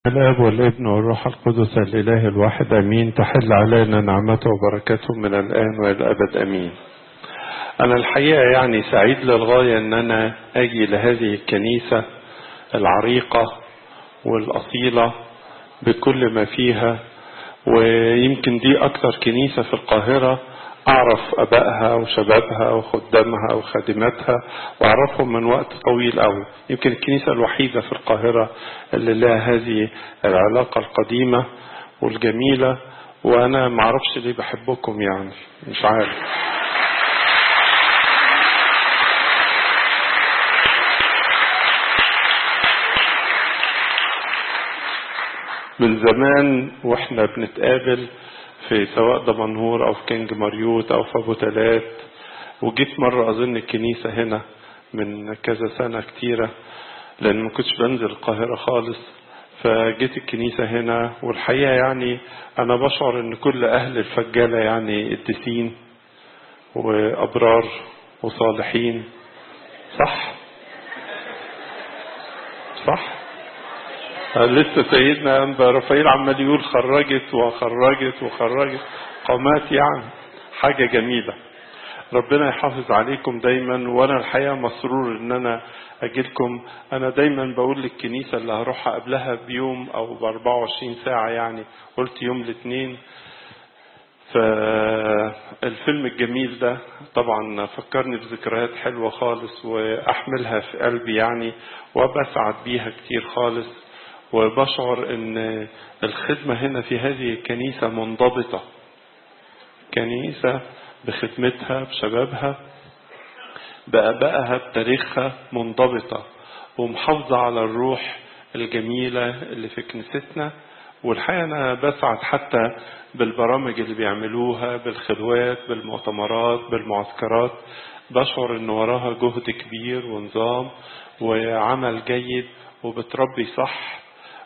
الآب والابن والروح القدس الإله الواحد أمين. تحل علينا نعمته وبركاته من الآن وإلى الأبد أمين. أنا الحقيقة يعني سعيد للغاية أن أنا أجي لهذه الكنيسة العريقة والأصيلة بكل ما فيها، ويمكن دي أكتر كنيسة في القاهرة أعرف أبائها وشبابها وخدامها وخادماتها وأعرفهم من وقت طويل أوي. يمكن الكنيسة الوحيدة في القاهرة اللي لها هذه العلاقة القديمة والجميلة، وأنا معرفش ليه بحبكم، يعني مش عارف. من زمان واحنا بنتقابل في سواء دمنهور او في كينج ماريوت او في ابو تلات، وجيت مرة اظن الكنيسة هنا من كذا سنة كتيرة لان ما كنتش بنزل القاهرة خالص، فجيت الكنيسة هنا. والحقيقة يعني انا بشعر ان كل اهل الفجالة يعني قديسين وابرار وصالحين. صح صح. لسه سيدنا أنبا رفائيل عمال يقول خرجت وخرجت وخرجت قامات، يعني حاجة جميلة. ربنا يحافظ عليكم دايما، وانا الحقيقة مسرور ان انا اجيلكم. انا دايما بقول للكنيسة اللي هروحها قبلها بيوم او ب24 ساعة، يعني قلت يوم الاثنين. فالفيلم الجميل ده طبعا فكرني بذكريات حلوة خالص واحملها في قلبي يعني، وبسعد بيها كتير خالص. وبشعر ان الخدمة هنا في هذه الكنيسة منضبطة، كنيسة بخدمتها بشبابها بآبائها بتاريخها منضبطة ومحافظة على الروح الجميلة اللي في كنيستنا. والحقيقة أنا بسعد حتى بالبرامج اللي بيعملوها، بالخلوات، بالمؤتمرات، بالمعسكرات. بشعر إن وراها جهد كبير ونظام وعمل جيد، وبتربي صح.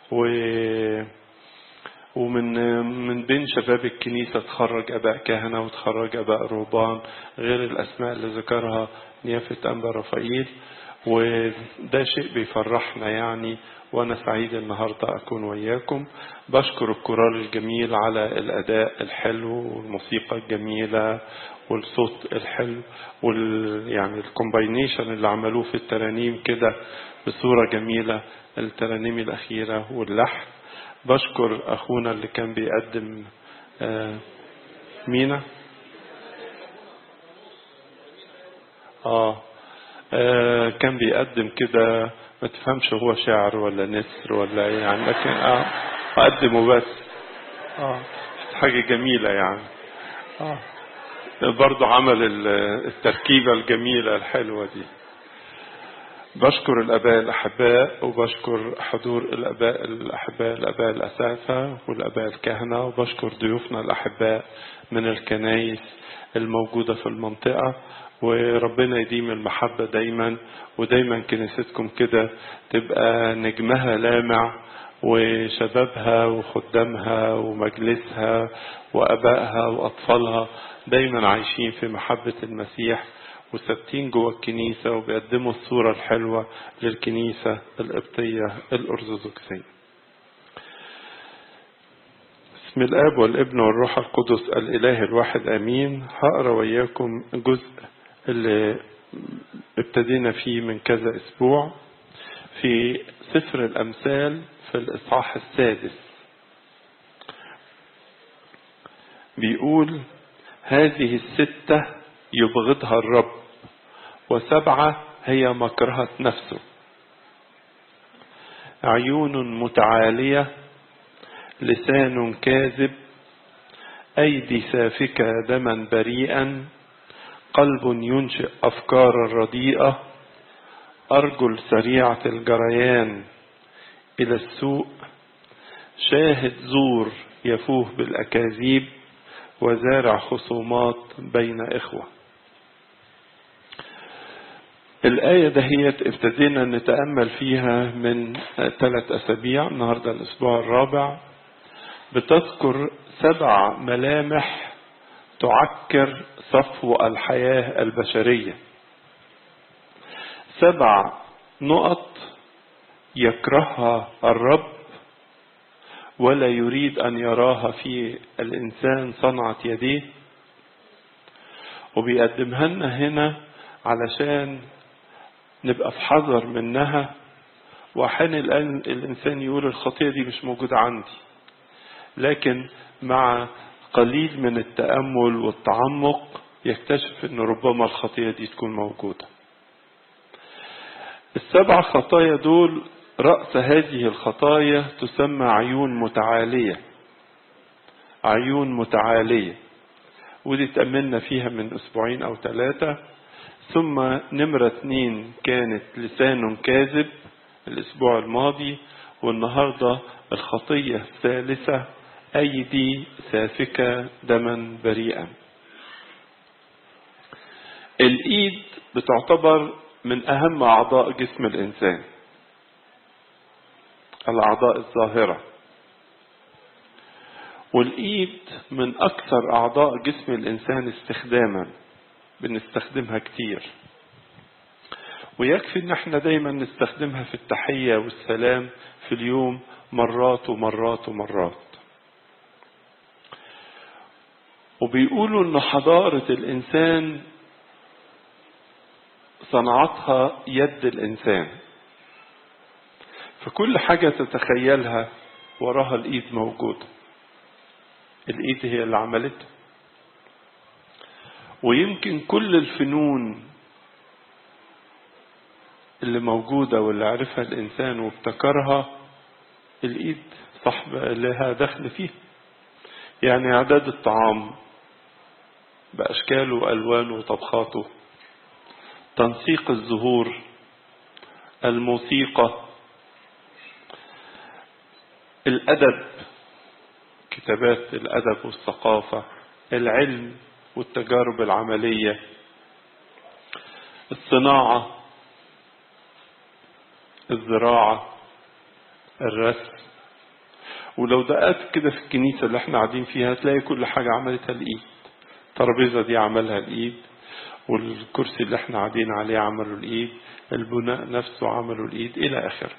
ومن بين شباب الكنيسة تخرج أباء كهنة وتخرج أباء رهبان، غير الأسماء اللي ذكرها نيافة أنبا رفائيل. وده شيء بيفرحنا يعني، وأنا سعيد النهاردة أكون وياكم. بشكر الكورال الجميل على الأداء الحلو والموسيقى الجميلة والصوت الحلو يعني الكومباينيشن اللي عملوه في الترانيم كده بصورة جميلة، الترانيم الأخيرة واللحن. بشكر أخونا اللي كان بيقدم مينا كان بيقدم كده، ما تفهمش هو شاعر ولا نسر ولا ايه يعني، لكن أقدمه بس. حاجة جميلة يعني. برضو عمل التركيبة الجميلة الحلوة دي. بشكر الآباء الأحباء، وبشكر حضور الآباء الأحباء، الآباء الأساتذة والآباء الكهنة، وبشكر ضيوفنا الأحباء من الكنائس الموجودة في المنطقة. وربنا يديم المحبة دايما، ودايما كنيستكم كده تبقى نجمها لامع، وشبابها وخدامها ومجلسها وأبائها وأطفالها دايما عايشين في محبة المسيح وثابتين جوه الكنيسة، وبيقدموا الصورة الحلوة للكنيسة القبطية الأرثوذكسية. بسم الآب والابن والروح القدس الإله الواحد أمين. هقرأ وياكم جزء اللي ابتدينا فيه من كذا أسبوع في سفر الأمثال في الإصحاح 6. بيقول: هذه 6 يبغضها الرب، و7 هي مكرهة نفسه: عيون متعالية، لسان كاذب، أيدي سافكة دما بريئا، قلب ينشئ أفكار رديئة، أرجل سريعة الجريان إلى السوء، شاهد زور يفوه بالأكاذيب، وزارع خصومات بين إخوة. الآية دهيت ابتدينا نتأمل فيها من 3 أسابيع، النهاردة الأسبوع الرابع. بتذكر 7 ملامح تعكر صفو الحياة البشرية، 7 نقط يكرهها الرب ولا يريد أن يراها في الإنسان صنعة يديه، وبيقدمها لنا هنا علشان نبقى في حذر منها. وأحيانا الآن الإنسان يقول الخطية دي مش موجودة عندي، لكن مع قليل من التأمل والتعمق يكتشف أن ربما الخطية دي تكون موجودة. ال7 خطايا دول رأس هذه الخطايا تسمى عيون متعالية. عيون متعالية، ودي تأملنا فيها من أسبوعين أو 3. ثم نمرة 2 كانت لسان كاذب الأسبوع الماضي، والنهاردة الخطية الثالثة أيدي سافكة دما بريئا. الإيد بتعتبر من أهم أعضاء جسم الإنسان، الأعضاء الظاهرة، والإيد من أكثر أعضاء جسم الإنسان استخداما، بنستخدمها كتير، ويكفي ان احنا دايما نستخدمها في التحية والسلام في اليوم مرات ومرات ومرات. وبيقولوا ان حضارة الانسان صنعتها يد الانسان، فكل حاجة تتخيلها وراها الايد موجودة. الايد هي اللي عملتها. ويمكن كل الفنون اللي موجودة واللي عرفها الإنسان وابتكرها الإيد صاحبة لها دخل فيه. يعني إعداد الطعام بأشكاله وألوانه وطبخاته، تنسيق الزهور، الموسيقى، الأدب، كتابات الأدب والثقافة، العلم والتجارب العملية، الصناعة، الزراعة، الرسم. ولو دققت كده في الكنيسة اللي احنا قاعدين فيها هتلاقي كل حاجة عملتها الإيد. الترابيزة دي عملها الإيد، والكرسي اللي احنا قاعدين عليه عملوا الإيد، البناء نفسه عملوا الإيد، إلى آخره.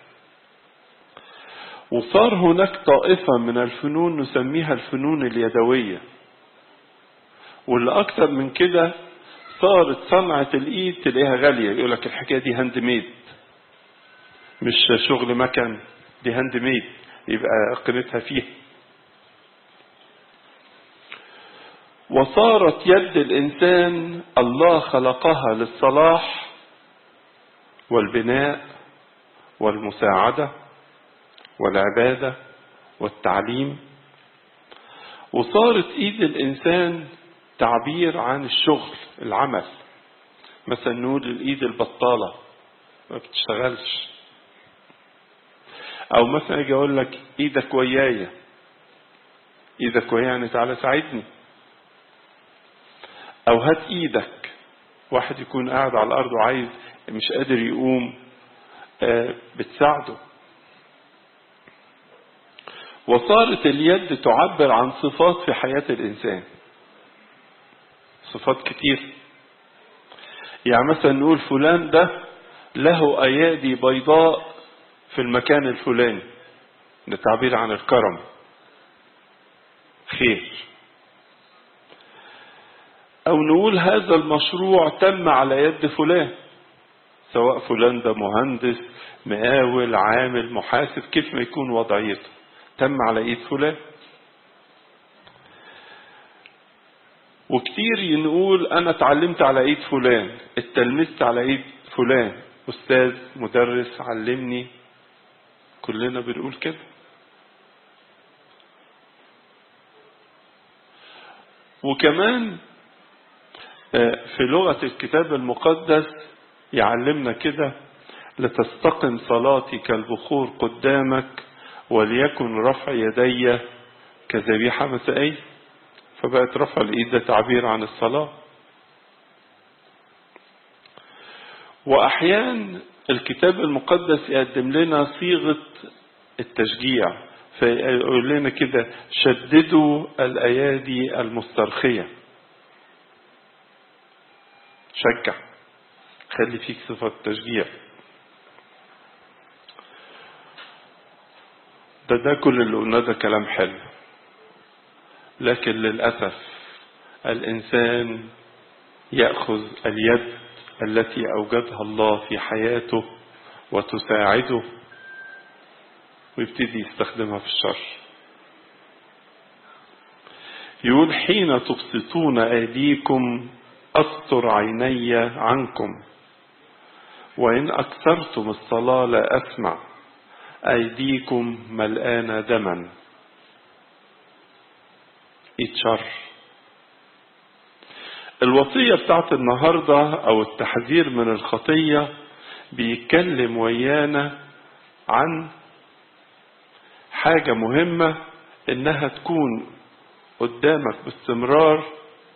وصار هناك طائفة من الفنون نسميها الفنون اليدوية، واللي أكثر من كده صارت صنعة الإيد تلاقيها غالية. يقولك الحكاية دي هاند ميد، مش شغل مكن، دي هاند ميد، يبقى قيمتها فيه. وصارت يد الإنسان الله خلقها للصلاح والبناء والمساعدة والعبادة والتعليم. وصارت إيد الإنسان تعبير عن الشغل، العمل. مثلا نقول الإيد البطالة ما بتشتغلش، أو مثلا أجي أقول لك إيدك ويايا، إيدك ويايا يعني تعالى ساعدني، أو هات إيدك. واحد يكون قاعد على الأرض وعايز مش قادر يقوم، بتساعده. وصارت اليد تعبر عن صفات في حياة الإنسان، صفات كتير. يعني مثلا نقول فلان ده له أيادي بيضاء في المكان الفلاني، ده تعبير عن الكرم، خير. أو نقول هذا المشروع تم على يد فلان، سواء فلان ده مهندس، مقاول، عامل، محاسب، كيف ما يكون وضعيته، تم على ايد فلان. وكتير نقول انا اتعلمت على ايد فلان، اتلمست على ايد فلان، استاذ، مدرس علمني. كلنا بنقول كده. وكمان في لغة الكتاب المقدس يعلمنا كده: لتستقم صلاتي كالبخور قدامك، وليكن رفع يدي كذبيحة مسائية. فبقت رفع الإيد ده تعبير عن الصلاة. وأحيان الكتاب المقدس يقدم لنا صيغة التشجيع، فيقول لنا كده: شددوا الأيادي المسترخية. شجع، خلي فيك صفة تشجيع. ده كل اللي قلناه ده كلام حلو، لكن للأسف الإنسان يأخذ اليد التي أوجدها الله في حياته وتساعده ويبتدي يستخدمها في الشر. يقول حين تبسطون أيديكم أستر عيني عنكم، وإن أكثرتم الصلاة لا أسمع، أيديكم ملآنة دما. اتشر. الوصية بتاعت النهاردة أو التحذير من الخطية بيتكلم ويانا عن حاجة مهمة إنها تكون قدامك باستمرار.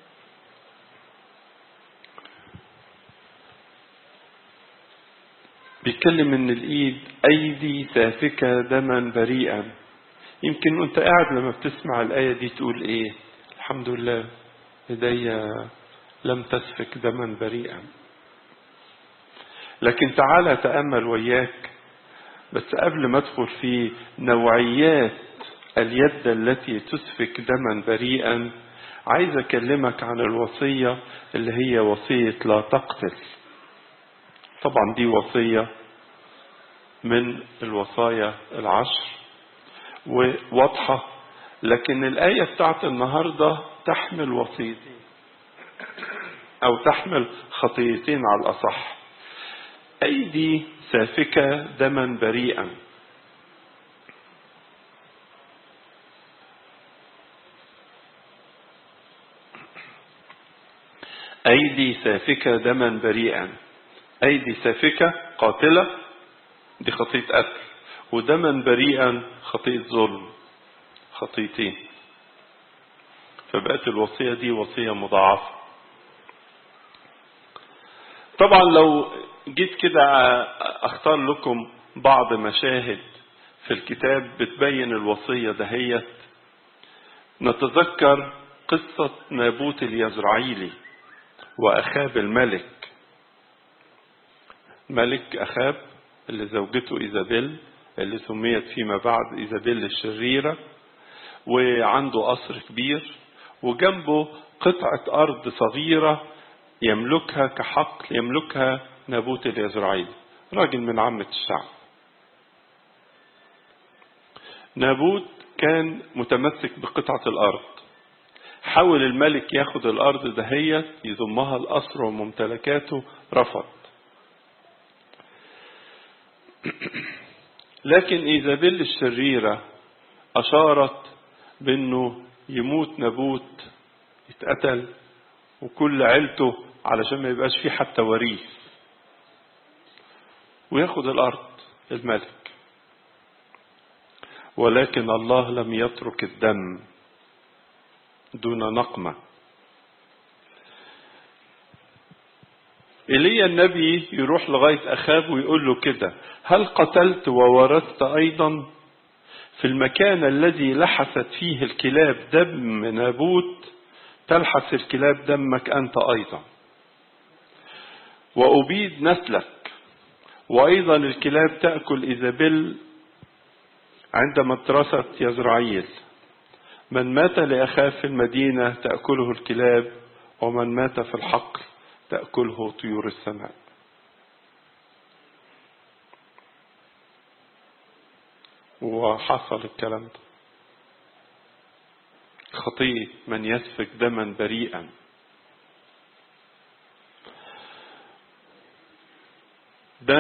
بيتكلم إن الإيد أيدي سافكة دما بريئا. يمكن وانت قاعد لما بتسمع الآية دي تقول إيه؟ الحمد لله يدي لم تسفك دما بريئا. لكن تعالى تأمل وياك، بس قبل ما ادخل في نوعيات اليد التي تسفك دما بريئا، عايز اكلمك عن الوصية اللي هي وصية لا تقتل. طبعا دي وصية من الوصايا العشر وواضحة، لكن الآية بتاعت النهاردة تحمل وصيتين أو تحمل خطيتين على الأصح. أيدي سافكة دما بريئا. أيدي سافكة دما بريئا. أيدي سافكة قاتلة، دي خطية قتل، ودما بريئا خطية ظلم، خطيتين. فبقت الوصية دي وصية مضاعفة. طبعا لو جيت كده اختار لكم بعض مشاهد في الكتاب بتبين الوصية دهيت، نتذكر قصة نابوت اليزرعيلي وأخاب الملك. ملك أخاب اللي زوجته إيزابيل اللي سميت فيما بعد إيزابيل الشريرة، وعنده قصر كبير وجنبه قطعة أرض صغيرة يملكها كحقل، يملكها نابوت اليزرعيلي، راجل من عامة الشعب. نابوت كان متمسك بقطعة الأرض. حاول الملك ياخد الأرض دهيت يضمها القصر وممتلكاته، رفض. لكن إيزابيل الشريرة أشارت بأنه يموت نابوت، يتقتل وكل عيلته علشان ما يبقاش فيه حتى وريث، وياخد الأرض الملك. ولكن الله لم يترك الدم دون نقمة. إيليا النبي يروح لغاية أخاب ويقول له كده: هل قتلت وورثت أيضا؟ في المكان الذي لحست فيه الكلاب دم نابوت تلحس الكلاب دمك أنت أيضا، وأبيد نسلك. وأيضا الكلاب تأكل إيزابيل عندما اترست يزرعيل. من مات لأخاه في المدينة تأكله الكلاب، ومن مات في الحقل تأكله طيور السماء. وحصل الكلام ده. خطية من يسفك دما بريئا. ده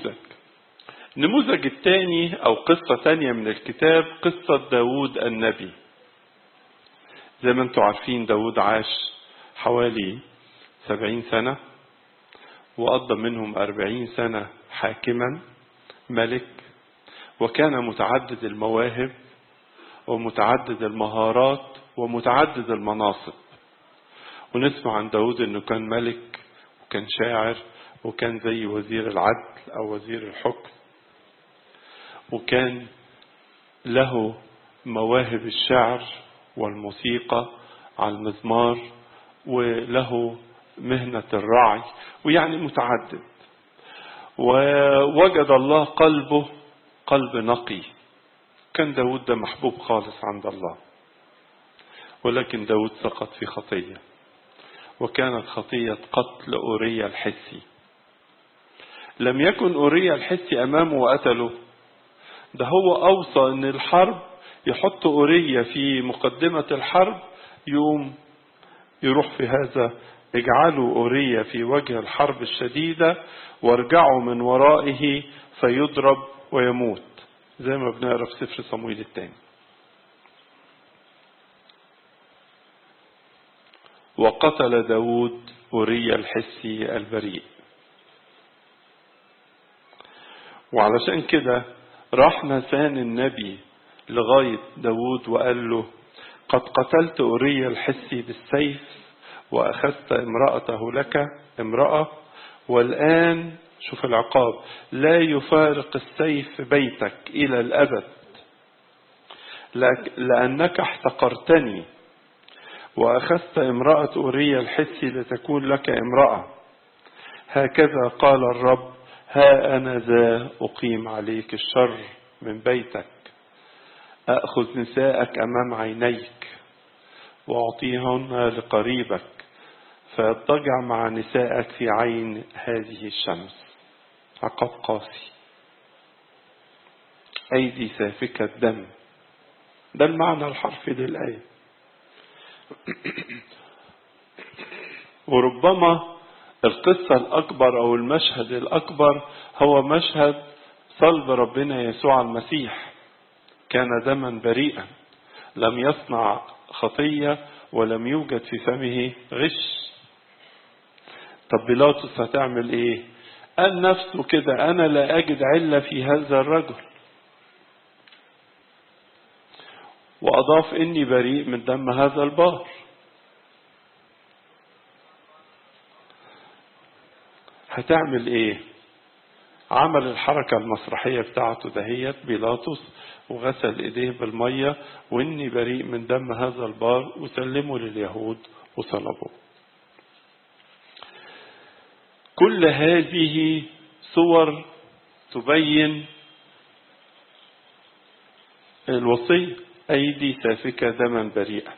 نموذج الثاني أو قصة ثانية من الكتاب، قصة داود النبي. زي ما انتم عارفين داود عاش حوالي 70 سنة، وقضى منهم 40 سنة حاكما ملك، وكان متعدد المواهب ومتعدد المهارات ومتعدد المناصب. ونسمع عن داود انه كان ملك وكان شاعر وكان زي وزير العدل او وزير الحكم، وكان له مواهب الشعر والموسيقى على المزمار، وله مهنة الرعي، ويعني متعدد. ووجد الله قلبه قلب نقي كان داود ده محبوب خالص عند الله، ولكن داود سقط في خطية، وكانت خطية قتل أوريا الحسي. لم يكن أوريا الحسي أمامه وقتله، ده هو أوصى أن الحرب يحط أوريا في مقدمة الحرب، يروح في هذا: اجعلوا أوريا في وجه الحرب الشديدة وارجعوا من ورائه فيضرب ويموت، زي ما بنقرأ في سفر صموئيل الثاني. وقتل داود أوريا الحسي البريء. وعلشان كده راح ناثان النبي لغاية داود وقال له: قد قتلت أوريا الحسي بالسيف وأخذت امرأته لك امرأة، والآن شوف العقاب: لا يفارق السيف بيتك إلى الأبد، لأنك احتقرتني وأخذت امرأة أوريا الحسي لتكون لك امرأة. هكذا قال الرب: ها أنا ذا أقيم عليك الشر من بيتك، أخذ نساءك أمام عينيك وأعطيهن لقريبك فيضطجع مع نسائك في عين هذه الشمس. عقاب قاسي، أيدي سافكة دم، ده المعنى الحرفي للآية. وربما القصة الأكبر أو المشهد الأكبر هو مشهد صلب ربنا يسوع المسيح. كان دما بريئا، لم يصنع خطية ولم يوجد في فمه غش. طب بيلاطس هتعمل ايه؟ قال نفسه كده: أنا لا أجد علة في هذا الرجل، وأضاف: إني بريء من دم هذا البار. هتعمل ايه؟ عمل الحركة المسرحية بتاعته دهيت بيلاطس، وغسل ايديه بالمية: وإني بريء من دم هذا البار، وسلمه لليهود وصلبوه. كل هذه صور تبين الوصية: أيدي سافكة دما بريئا.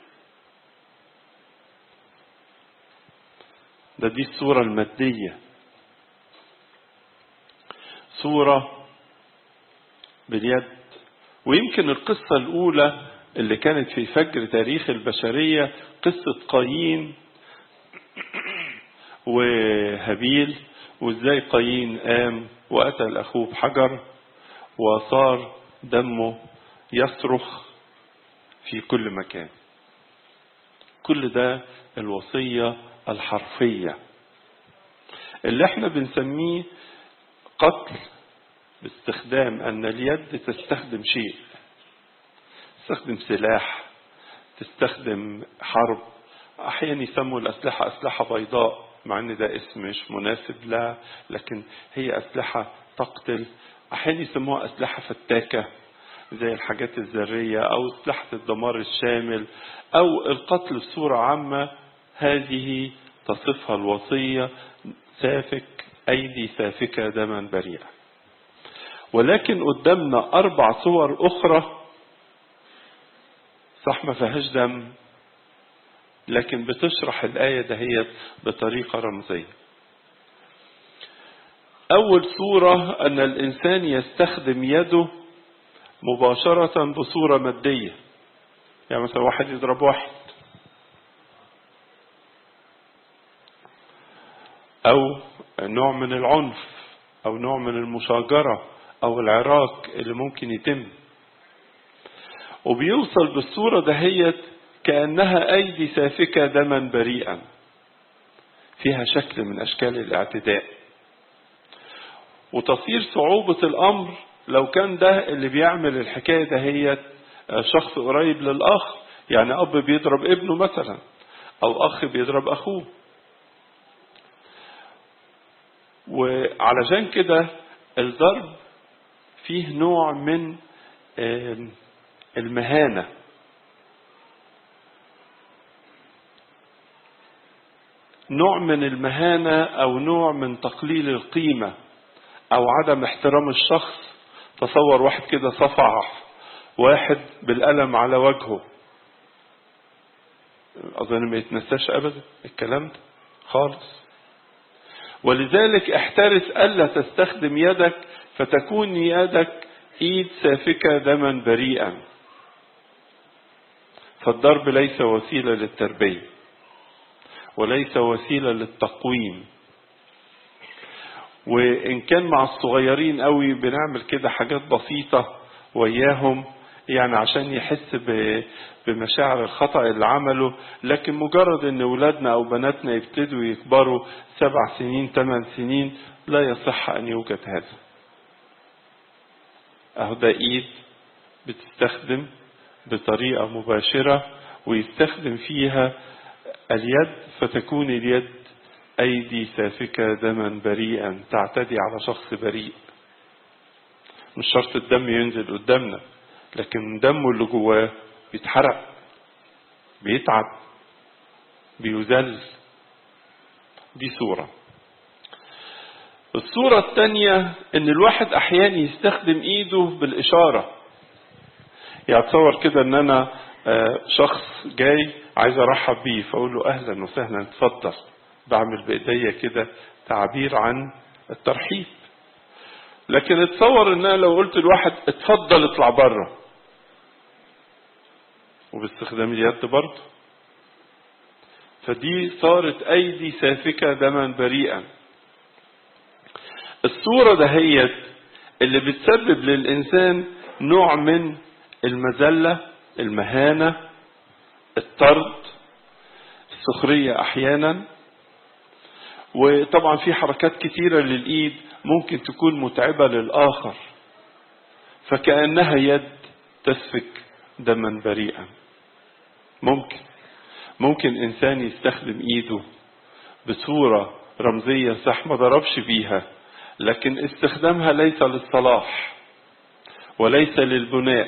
دي الصورة المادية، صورة باليد. ويمكن القصة الأولى اللي كانت في فجر تاريخ البشرية قصة قايين وهابيل، وازاي قايين قام وقتل أخوه بحجر وصار دمه يصرخ في كل مكان. كل ده الوصية الحرفية اللي احنا بنسميه قتل باستخدام أن اليد تستخدم شيء، تستخدم سلاح، تستخدم حرب. أحيانا يسموا الأسلحة أسلحة بيضاء، مع أن ده اسم مش مناسب لها، لكن هي أسلحة تقتل. أحيانا يسموها أسلحة فتاكة زي الحاجات الذرية، أو أسلحة الدمار الشامل، أو القتل بصورة عامة. هذه تصفها الوصية: سافك، أيدي سافكة دما بريئا. ولكن قدامنا 4 صور أخرى صح ما فيهاش دم، لكن بتشرح الآية دهيت بطريقة رمزية. أول صورة أن الإنسان يستخدم يده مباشرة بصورة مادية، يعني مثلا واحد يضرب واحد، أو نوع من العنف، أو نوع من المشاجرة، أو العراك اللي ممكن يتم. وبيوصل بالصورة دهيت كأنها أيدي سافكة دما بريئا، فيها شكل من أشكال الاعتداء. وتصير صعوبة الأمر لو كان ده اللي بيعمل الحكاية دهيت شخص قريب للأخ، يعني أب بيضرب ابنه مثلا، أو أخ بيضرب أخوه. وعلشان كده الضرب فيه نوع من المهانة، نوع من المهانة، أو نوع من تقليل القيمة، أو عدم احترام الشخص. تصور واحد كده صفع واحد بالقلم على وجهه، أظن ما يتنساش أبدا الكلام ده خالص. ولذلك احترس ألا تستخدم يدك فتكون يدك إيد سافكة دما بريئا. فالضرب ليس وسيلة للتربية وليس وسيلة للتقويم. وإن كان مع الصغيرين قوي بنعمل كده حاجات بسيطة وياهم يعني عشان يحس بمشاعر الخطأ اللي عمله، لكن مجرد ان ولادنا او بناتنا يبتدوا يكبروا 7 سنين 8 سنين لا يصح ان يوجد هذا. اهو ده ايد بتستخدم بطريقة مباشرة ويستخدم فيها اليد، فتكون اليد ايدي سافكة دما بريئا تعتدي على شخص بريء. مش شرط الدم ينزل قدامنا، لكن دمه اللي جواه بيتحرق، بيتعب، بيذل. دي صورة. الصورة الثانية ان الواحد احيانا يستخدم ايده بالاشارة. يعني تصور كده ان انا شخص جاي عايز ارحب بيه فاقول له اهلا وسهلا اتفضل، بعمل بايديا كده تعبير عن الترحيب. لكن اتصور ان انا لو قلت لواحد اتفضل اطلع بره وباستخدام اليد برضه، فدي صارت ايدي سافكة دما بريئا. الصورة دهيت اللي بتسبب للانسان نوع من المذلة، المهانة، الطرد، السخرية احيانا. وطبعا في حركات كتيرة للايد ممكن تكون متعبة للاخر، فكأنها يد تسفك دما بريئا. ممكن انسان يستخدم ايده بصورة رمزية صح ما ضربش بيها، لكن استخدامها ليس للصلاح وليس للبناء.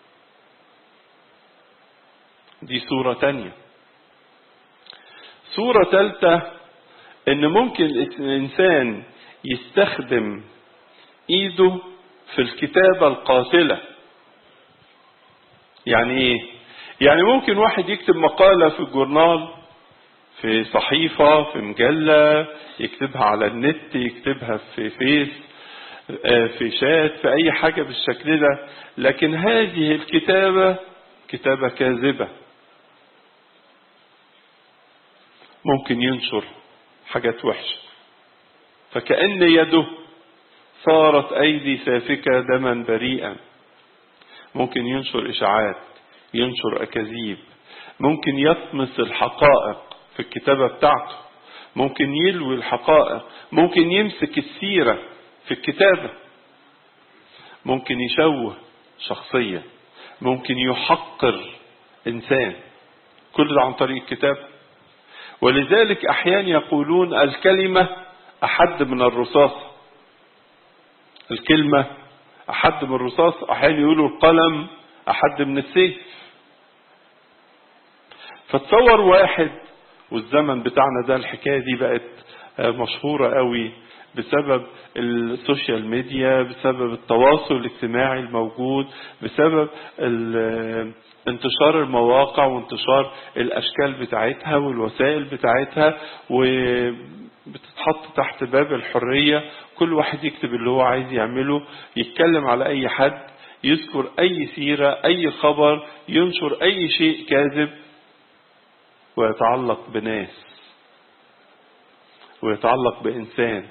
دي صورة تانية. صورة ثالثة ان ممكن الانسان يستخدم ايده في الكتابة القاتلة. يعني ايه؟ يعني ممكن واحد يكتب مقالة في الجورنال، في صحيفة، في مجلة، يكتبها على النت، يكتبها في فيس، في شات، في اي حاجة بالشكل ده، لكن هذه الكتابة كتابة كاذبة. ممكن ينشر حاجات وحشة، فكأن يده صارت ايدي سافكة دما بريئا. ممكن ينشر اشاعات، ينشر اكاذيب، ممكن يطمس الحقائق في الكتابة بتاعته، ممكن يلوي الحقائق، ممكن يمسك السيرة في الكتابة، ممكن يشوه شخصية، ممكن يحقر انسان، كل ده عن طريق الكتابة. ولذلك احيانا يقولون الكلمة احد من الرصاص. الكلمة احد من الرصاص، احيانا يقولوا القلم احد من السيف. فتصور واحد، والزمن بتاعنا ده الحكاية دي بقت مشهورة قوي بسبب السوشيال ميديا، بسبب التواصل الاجتماعي الموجود، بسبب انتشار المواقع وانتشار الاشكال بتاعتها والوسائل بتاعتها، وبتتحط تحت باب الحرية. كل واحد يكتب اللي هو عايز يعمله، يتكلم على اي حد، يذكر اي سيرة، اي خبر، ينشر اي شيء كاذب، ويتعلق بناس ويتعلق بإنسان.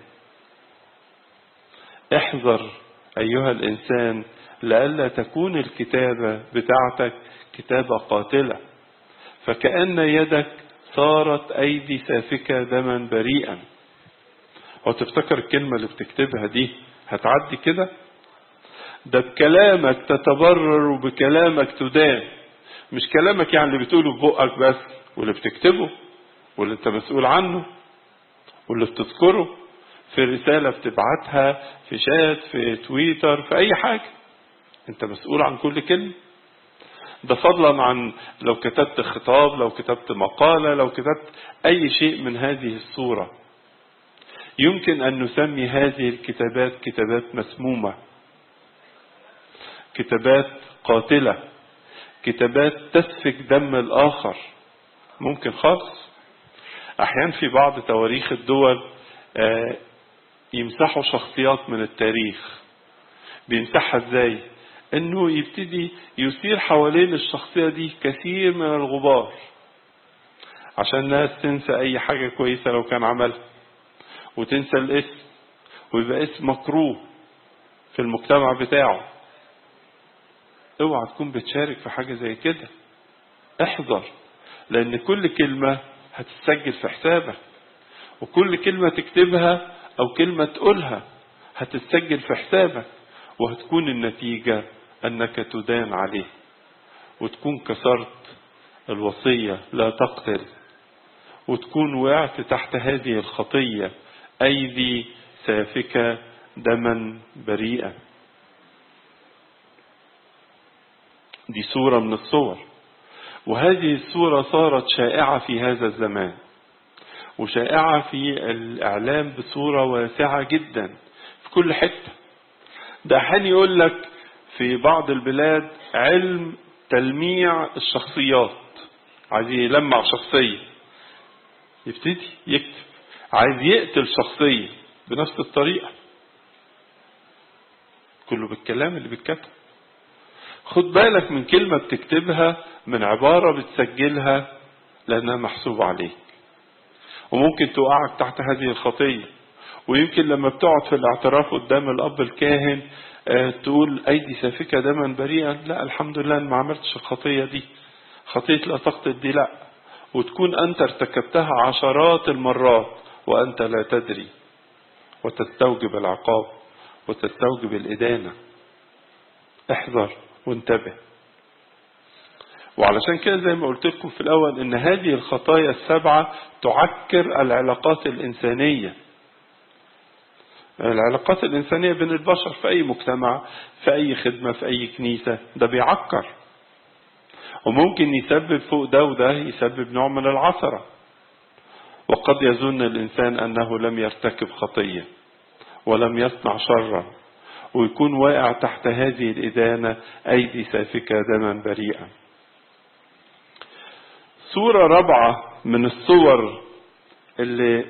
احذر أيها الإنسان لئلا تكون الكتابة بتاعتك كتابة قاتلة، فكأن يدك صارت أيدي سافكة دما بريئا. وتفتكر الكلمة اللي بتكتبها دي هتعدي كده؟ ده بكلامك تتبرر وبكلامك تدان. مش كلامك يعني اللي بتقوله ببقك بس، واللي بتكتبه، واللي انت مسؤول عنه، واللي بتذكره في رسالة بتبعتها، في شات، في تويتر، في اي حاجة، انت مسؤول عن كل كلمة. ده فضلا عن لو كتبت خطاب، لو كتبت مقالة، لو كتبت اي شيء من هذه الصورة. يمكن ان نسمي هذه الكتابات كتابات مسمومة، كتابات قاتلة، كتابات تسفك دم الآخر. ممكن خالص. أحيانا في بعض تواريخ الدول يمسحوا شخصيات من التاريخ. بيمسحها ازاي؟ انه يبتدي يثير حوالين الشخصية دي كثير من الغبار عشان الناس تنسى اي حاجة كويسة لو كان عملها، وتنسى الاسم، ويبقى اسم مكروه في المجتمع بتاعه. اوعى تكون بتشارك في حاجة زي كده. احذر، لان كل كلمة هتسجل في حسابك، وكل كلمة تكتبها او كلمة تقولها هتسجل في حسابك، وهتكون النتيجة انك تدان عليه، وتكون كسرت الوصية لا تقتل، وتكون وقعت تحت هذه الخطية، أيدي سافكة دما بريئا. دي صورة من الصور، وهذه الصورة صارت شائعة في هذا الزمان، وشائعة في الإعلام بصورة واسعة جدا في كل حتة. ده حين يقول لك في بعض البلاد علم تلميع الشخصيات، عايز يلمع شخصية يبتدي يكتب، عايز يقتل شخصية بنفس الطريقة، كله بالكلام اللي بيتكتب. خد بالك من كلمة بتكتبها، من عبارة بتسجلها، لأنها محسوبة عليك، وممكن توقعك تحت هذه الخطية. ويمكن لما بتقعد في الاعتراف قدام الأب الكاهن تقول أيدي سافكة دما بريئا، لا الحمد لله ما عملتش الخطية دي، خطية لا تقتل دي لا، وتكون أنت ارتكبتها عشرات المرات وأنت لا تدري، وتستوجب العقاب وتستوجب الإدانة. احذر وانتبه. وعلشان كده زي ما قلت لكم في الأول إن هذه الخطايا السبعة تعكر العلاقات الإنسانية، العلاقات الإنسانية بين البشر في أي مجتمع، في أي خدمة، في أي كنيسة. ده بيعكر، وممكن يسبب فوق ده وده، يسبب نوع من العثرة. وقد يظن الإنسان أنه لم يرتكب خطية ولم يصنع شرا، ويكون واقع تحت هذه الإدانة، أيدي سافكة دما بريئا. صورة رابعة من الصور اللي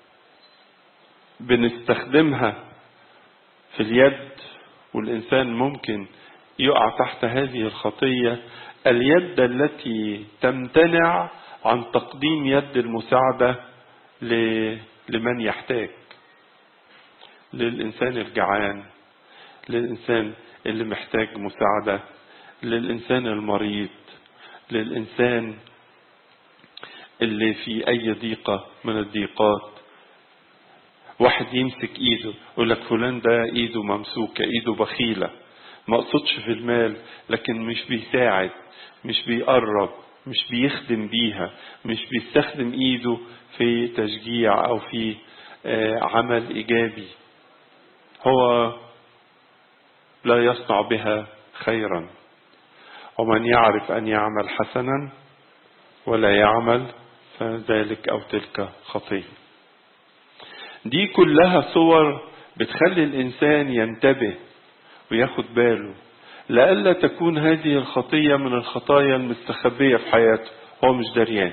بنستخدمها في اليد، والإنسان ممكن يقع تحت هذه الخطية، اليد التي تمتنع عن تقديم يد المساعدة لمن يحتاج، للإنسان الجعان، للإنسان اللي محتاج مساعدة، للإنسان المريض، للإنسان اللي في أي ضيقة من الضيقات. واحد يمسك ايده يقول لك فلان ده ايده ممسوكة، ايده بخيلة، ما اقصدش في المال، لكن مش بيساعد، مش بيقرب، مش بيخدم بيها، مش بيستخدم ايده في تشجيع او في عمل ايجابي، هو لا يصنع بها خيرا. ومن يعرف ان يعمل حسنا ولا يعمل فذلك او تلك خطيئة. دي كلها صور بتخلي الإنسان ينتبه وياخد باله، لألا تكون هذه الخطية من الخطايا المستخبية في حياته، هو مش دريان.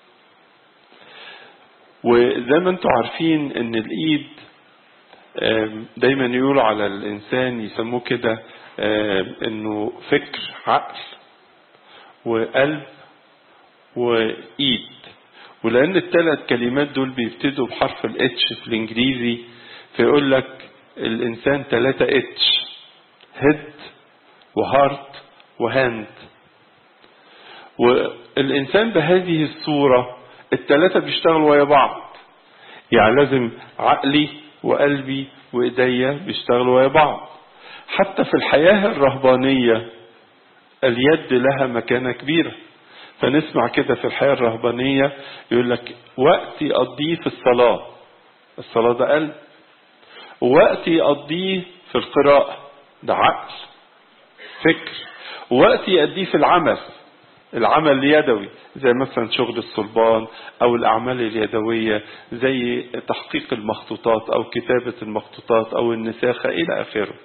وزي ما انتم عارفين ان الإيد دايما يقولوا على الإنسان، يسموه كده انه فكر، عقل، وقلب، وإيد. ولأن الثلاث كلمات دول بيبتدوا بحرف الاتش في الإنجليزي، فيقول لك الإنسان 3 اتش، هيد وهارت وهاند. والإنسان بهذه الصورة الثلاثة بيشتغلوا ويا بعض، يعني لازم عقلي وقلبي وإيديا بيشتغلوا ويا بعض. حتى في الحياة الرهبانية اليد لها مكانة كبيرة، فنسمع كده في الحياة الرهبانية يقول لك وقت يقضيه في الصلاة، الصلاة ده قلب، ووقت يقضيه في القراءة ده عقل، فكر، ووقت يقضيه في العمل اليدوي، زي مثلا شغل الصلبان او الاعمال اليدوية، زي تحقيق المخطوطات او كتابة المخطوطات او النساخة الى اخره.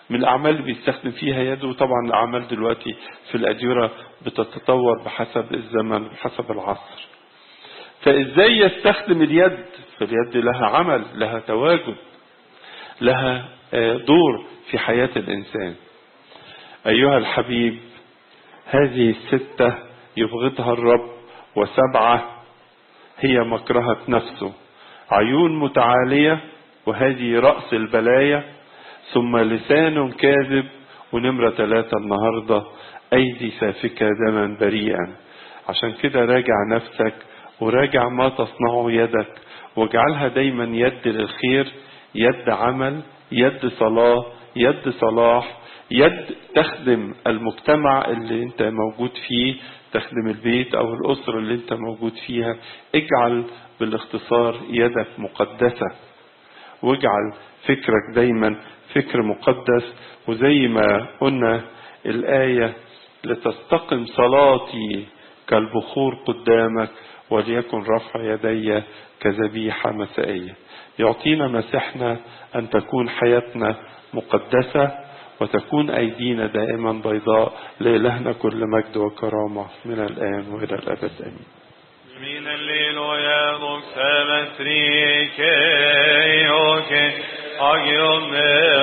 من الأعمال اللي بيستخدم فيها يده. وطبعا الأعمال دلوقتي في الأديرة بتتطور بحسب الزمن وبحسب العصر. فإزاي يستخدم اليد؟ فاليد لها عمل، لها تواجد، لها دور في حياة الإنسان. أيها الحبيب، هذه 6 يبغضها الرب، و7 هي مكرهة نفسه: عيون متعالية، وهذه رأس البلايا، ثم لسان كاذب، ونمرة 3 النهاردة أيدي سافكة دما بريئا. عشان كده راجع نفسك وراجع ما تصنعه يدك، واجعلها دايما يد للخير، يد عمل، يد صلاة، يد صلاح، يد تخدم المجتمع اللي انت موجود فيه، تخدم البيت او الاسرة اللي انت موجود فيها. اجعل بالاختصار يدك مقدسة، واجعل فكرك دايما فكر مقدس. وزي ما قلنا الآية: لتستقم صلاتي كالبخور قدامك، وليكن رفع يدي كذبيحة مسائية. يعطينا مسيحنا أن تكون حياتنا مقدسة، وتكون أيدينا دائما بيضاء. لإلهنا كل مجد وكرامة من الآن وإلى الأبد آمين. من الليل ويا مكسب سريك أجيوم